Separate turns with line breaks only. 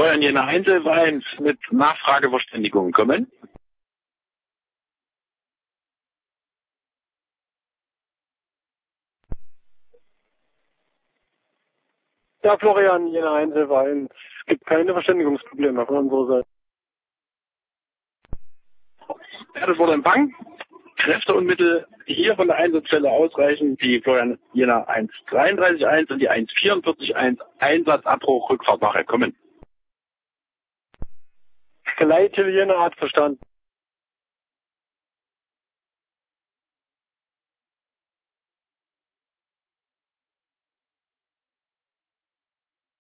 Florian Jena Einzelwein mit Nachfrageverständigung kommen.
Ja, Florian Jena Einzelwein. Es gibt keine Verständigungsprobleme von unserer Seite.
Ja, das wurde Empfang. Kräfte und Mittel hier von der Einsatzstelle ausreichen. Die Florian Jena 133.1 und die 144.1 Einsatzabbruch Rückfahrtwache kommen.
Gleite Jena hat verstanden.